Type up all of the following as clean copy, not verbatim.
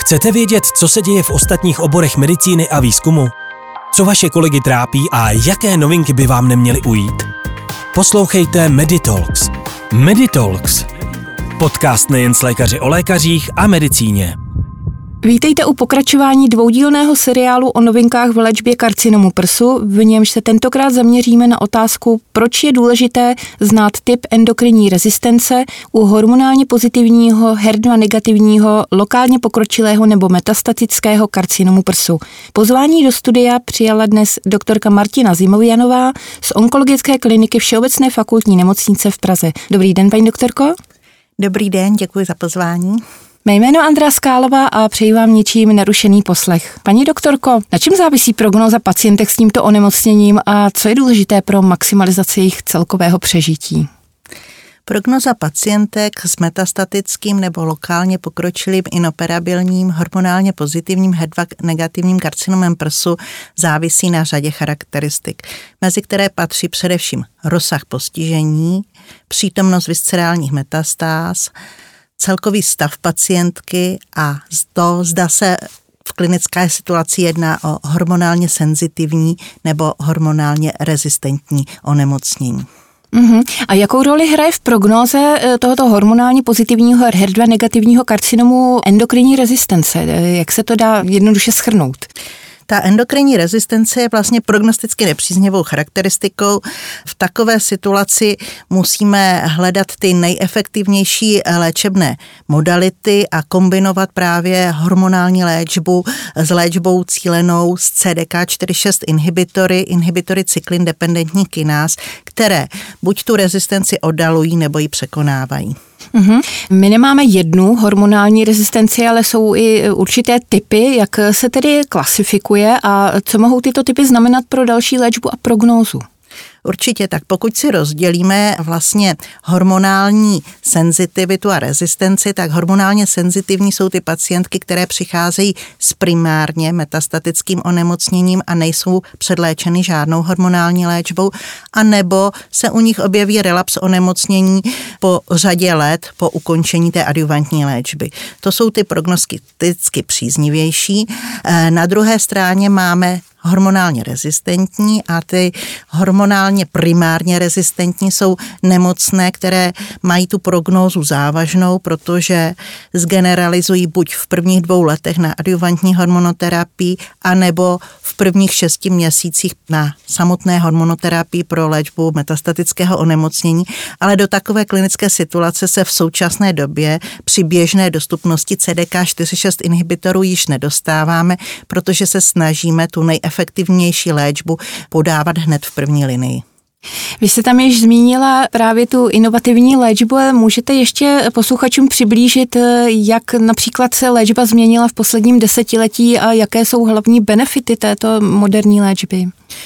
Chcete vědět, co se děje v ostatních oborech medicíny a výzkumu? Co vaše kolegy trápí a jaké novinky by vám neměly ujít? Poslouchejte Meditalks. Meditalks. Podcast nejen s lékaři o lékařích a medicíně. Vítejte u pokračování dvoudílného seriálu o novinkách v léčbě karcinomu prsu, v němž se tentokrát zaměříme na otázku, proč je důležité znát typ endokrinní rezistence u hormonálně pozitivního, HER2 negativního, lokálně pokročilého nebo metastatického karcinomu prsu. Pozvání do studia přijala dnes doktorka Martina Zimovianová z Onkologické kliniky Všeobecné fakultní nemocnice v Praze. Dobrý den, paní doktorko. Dobrý den, děkuji za pozvání. Mé jméno Andrea Skálová a přeji vám ničím nerušený poslech. Paní doktorko, na čem závisí prognóza pacientek s tímto onemocněním a co je důležité pro maximalizaci jejich celkového přežití? Prognoza pacientek s metastatickým nebo lokálně pokročilým inoperabilním hormonálně pozitivním HER2 negativním karcinomem prsu závisí na řadě charakteristik, mezi které patří především rozsah postižení, přítomnost viscerálních metastáz, celkový stav pacientky a to, zda se v klinické situaci jedná o hormonálně senzitivní nebo hormonálně rezistentní onemocnění. A jakou roli hraje v prognóze tohoto hormonálně pozitivního HER2 negativního karcinomu endokrinní rezistence? Jak se to dá jednoduše shrnout? Ta endokrinní rezistence je vlastně prognosticky nepříznivou charakteristikou. V takové situaci musíme hledat ty nejefektivnější léčebné modality a kombinovat právě hormonální léčbu s léčbou cílenou s CDK4/6 inhibitory cyklin dependentní kináz, které buď tu rezistenci oddalují nebo ji překonávají. My nemáme jednu hormonální rezistenci, ale jsou i určité typy. Jak se tedy klasifikuje a co mohou tyto typy znamenat pro další léčbu a prognózu? Určitě tak, pokud si rozdělíme vlastně hormonální senzitivitu a rezistenci, tak hormonálně senzitivní jsou ty pacientky, které přicházejí s primárně metastatickým onemocněním a nejsou předléčeny žádnou hormonální léčbou, anebo se u nich objeví relaps onemocnění po řadě let po ukončení té adjuvantní léčby. To jsou ty prognosticky příznivější. Na druhé straně máme hormonálně rezistentní a ty hormonálně primárně rezistentní jsou nemocné, které mají tu prognózu závažnou, protože zgeneralizují buď v prvních 2 letech na adjuvantní hormonoterapii, anebo v prvních 6 měsících na samotné hormonoterapii pro léčbu metastatického onemocnění, ale do takové klinické situace se v současné době při běžné dostupnosti CDK4/6 inhibitorů již nedostáváme, protože se snažíme tu nejefektivnější léčbu podávat hned v první linii. Vy jste tam již zmínila právě tu inovativní léčbu, ale můžete ještě posluchačům přiblížit, jak například se léčba změnila v posledním desetiletí a jaké jsou hlavní benefity této moderní léčby?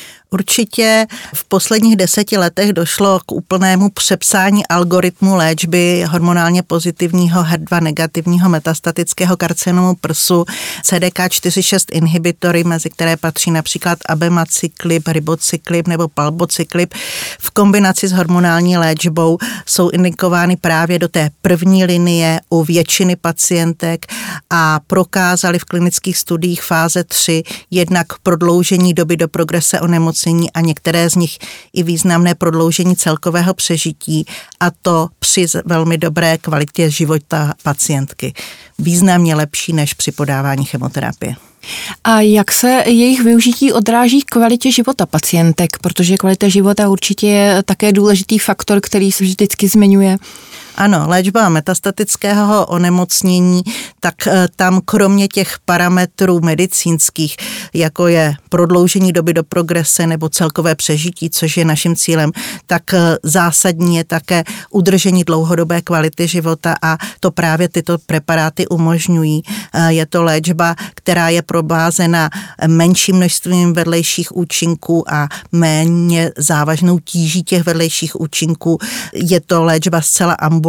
Určitě v posledních 10 letech došlo k úplnému přepsání algoritmu léčby hormonálně pozitivního HER2 negativního metastatického karcinomu prsu CDK4/6 inhibitory, mezi které patří například abemaciclib, ribociclib nebo palbociclib. V kombinaci s hormonální léčbou jsou indikovány právě do té první linie u většiny pacientek a prokázali v klinických studiích fáze 3 jednak prodloužení doby do progrese onemocnění a některé z nich i významné prodloužení celkového přežití, a to při velmi dobré kvalitě života pacientky. Významně lepší než při podávání chemoterapie. A jak se jejich využití odráží v kvalitě života pacientek? Protože kvalita života určitě je také důležitý faktor, který se vždycky zmiňuje. Ano, léčba metastatického onemocnění, tak tam kromě těch parametrů medicínských, jako je prodloužení doby do progrese nebo celkové přežití, což je naším cílem, tak zásadní je také udržení dlouhodobé kvality života a to právě tyto preparáty umožňují. Je to léčba, která je provázena menším množstvím vedlejších účinků a méně závažnou tíží těch vedlejších účinků. Je to léčba zcela ambulantní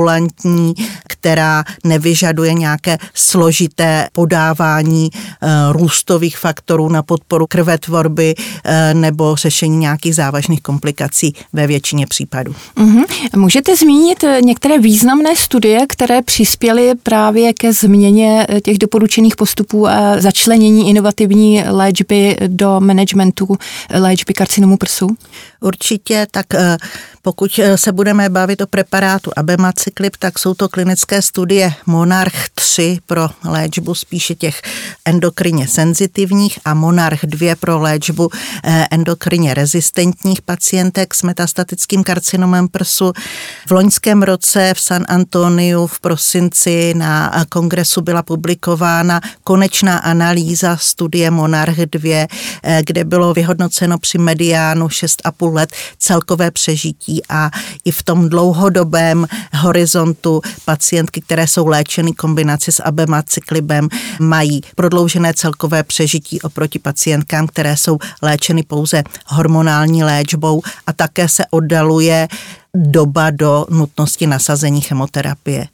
benevolentní, která nevyžaduje nějaké složité podávání růstových faktorů na podporu krvetvorby nebo řešení nějakých závažných komplikací ve většině případů. Můžete zmínit některé významné studie, které přispěly právě ke změně těch doporučených postupů a začlenění inovativní léčby do managementu léčby karcinomu prsu? Určitě, tak pokud se budeme bavit o preparátu abemaciclib, tak jsou to klinické studie Monarch 3 pro léčbu spíše těch endokrinně senzitivních a Monarch 2 pro léčbu endokrinně rezistentních pacientek s metastatickým karcinomem prsu. V loňském roce v San Antoniu v prosinci na kongresu byla publikována konečná analýza studie Monarch 2, kde bylo vyhodnoceno při mediánu 6,5 let celkové přežití a i v tom dlouhodobém horizontu pacientky, které jsou léčeny kombinaci s abemaciclibem, mají prodloužené celkové přežití oproti pacientkám, které jsou léčeny pouze hormonální léčbou a také se oddaluje doba do nutnosti nasazení chemoterapie.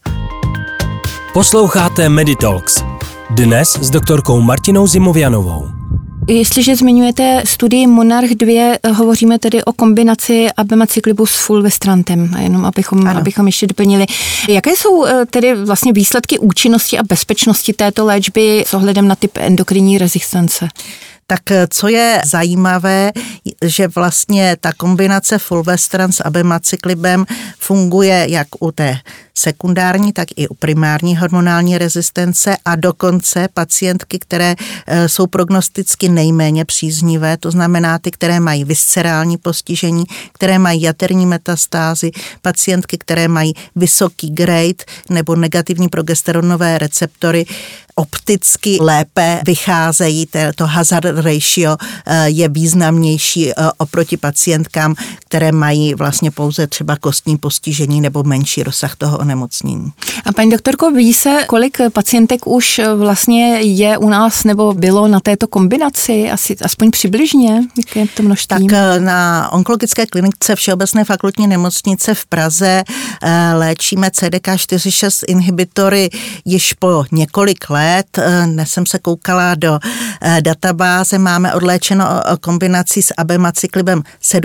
Posloucháte Meditalks. Dnes s doktorkou Martinou Zimovianovou. Jestliže zmiňujete studii Monarch 2, hovoříme tedy o kombinaci abemaciclibu s fulvestrantem, a jenom abychom ještě doplnili. Jaké jsou tedy vlastně výsledky účinnosti a bezpečnosti této léčby s ohledem na typ endokrinní rezistence? Tak co je zajímavé, že vlastně ta kombinace fulvestrant s abemaciclibem funguje jak u té sekundární, tak i u primární hormonální rezistence a dokonce pacientky, které jsou prognosticky nejméně příznivé, to znamená ty, které mají viscerální postižení, které mají jaterní metastázy, pacientky, které mají vysoký grade nebo negativní progesteronové receptory, opticky lépe vycházejí, to hazard ratio je významnější oproti pacientkám, které mají vlastně pouze třeba kostní postižení nebo menší rozsah toho onemocnění. A paní doktorko, ví se, kolik pacientek už vlastně je u nás nebo bylo na této kombinaci? Aspoň přibližně? Jaké je to množství? Tak na onkologické klinice Všeobecné fakultní nemocnice v Praze léčíme CDK4/6 inhibitory již po několik let. Dnes jsem se koukala do databáze, máme odléčeno kombinací s abemaciclibem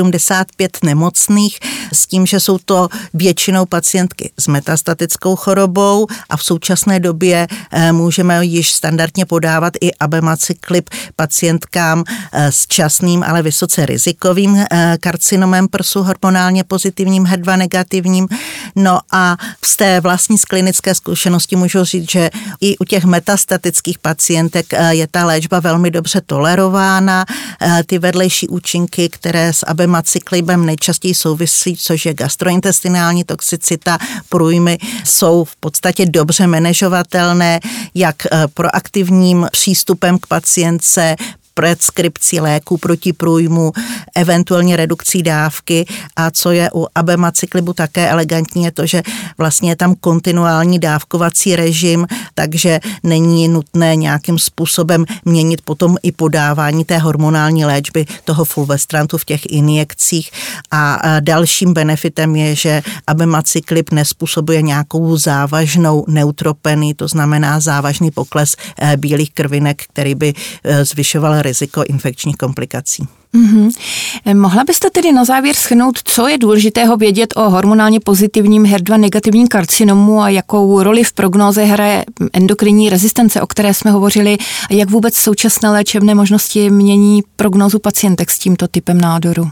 75 nemocných, s tím, že jsou to většinou pacientky s metastatickou chorobou a v současné době můžeme již standardně podávat i abemaciclib pacientkám s časným, ale vysoce rizikovým karcinomem prsu, hormonálně pozitivním, HER2 negativním. No a z té vlastní klinické zkušenosti můžu říct, že i u těch metastatických pacientek je ta léčba velmi dobře tolerována. Ty vedlejší účinky, které s abemaciclibem nejčastěji souvisí, což je gastrointestinální toxicita, průjmy, jsou v podstatě dobře manažovatelné, jak proaktivním přístupem k pacientce, preskripcí léků proti průjmu, eventuálně redukcí dávky a co je u abemaciclibu také elegantní je to, že vlastně je tam kontinuální dávkovací režim, takže není nutné nějakým způsobem měnit potom i podávání té hormonální léčby toho fulvestrantu v těch injekcích a dalším benefitem je, že abemaciclib nezpůsobuje nějakou závažnou neutropenii, to znamená závažný pokles bílých krvinek, který by zvyšoval riziko infekčních komplikací. Mohla byste tedy na závěr shrnout, co je důležitého vědět o hormonálně pozitivním HER2 negativním karcinomu a jakou roli v prognóze hraje endokrinní rezistence, o které jsme hovořili, a jak vůbec současné léčebné možnosti mění prognózu pacientek s tímto typem nádoru?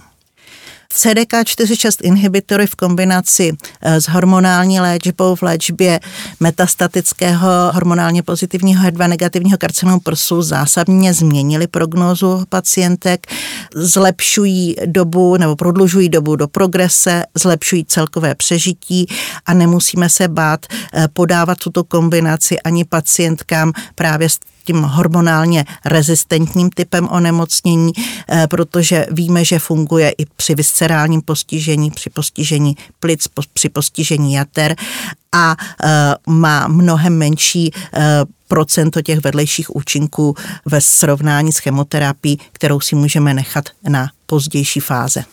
CDK4/6 inhibitory v kombinaci s hormonální léčbou v léčbě metastatického hormonálně pozitivního HER2 negativního karcinomu prsu zásadně změnily prognózu pacientek, zlepšují dobu nebo prodlužují dobu do progrese, zlepšují celkové přežití a nemusíme se bát podávat tuto kombinaci ani pacientkám právě s tím hormonálně rezistentním typem onemocnění, protože víme, že funguje i při viscerálním postižení, při postižení plic, při postižení jater a má mnohem menší procento těch vedlejších účinků ve srovnání s chemoterapií, kterou si můžeme nechat na pozdější fáze.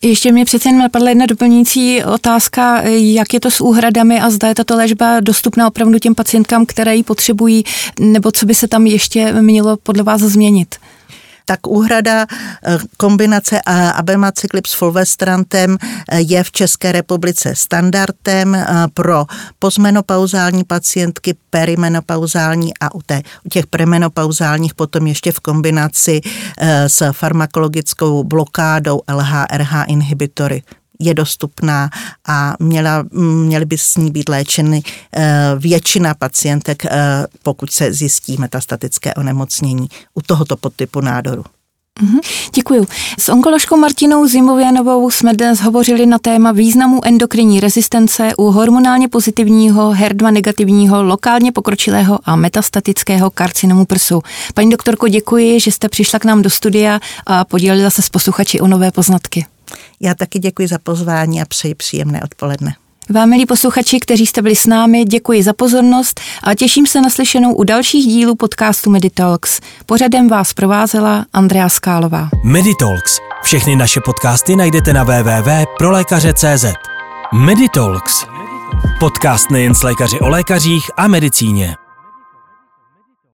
Ještě mě přece jen napadla jedna doplňující otázka, jak je to s úhradami a zda je tato léčba dostupná opravdu těm pacientkám, které ji potřebují, nebo co by se tam ještě mělo podle vás změnit? Tak úhrada kombinace abemaciclib s fulvestrantem je v České republice standardem pro postmenopauzální pacientky, perimenopauzální a u těch premenopauzálních potom ještě v kombinaci s farmakologickou blokádou LH-RH inhibitory je dostupná a měly by s ní být léčeny většina pacientek, pokud se zjistí metastatické onemocnění u tohoto podtypu nádoru. Děkuju. S onkoložkou Martinou Zimovianovou jsme dnes hovořili na téma významu endokrinní rezistence u hormonálně pozitivního, HER2 negativního, lokálně pokročilého a metastatického karcinomu prsu. Paní doktorko, děkuji, že jste přišla k nám do studia a podělila se s posluchači o nové poznatky. Já taky děkuji za pozvání a přeji příjemné odpoledne. Vám, milí posluchači, kteří jste byli s námi, děkuji za pozornost a těším se na slyšenou u dalších dílů podcastu Meditalks. Pořadem vás provázela Andrea Skálová. Meditalks. Všechny naše podcasty najdete na www.prolékaře.cz. Meditalks. Podcast nejen s lékaři o lékařích a medicíně.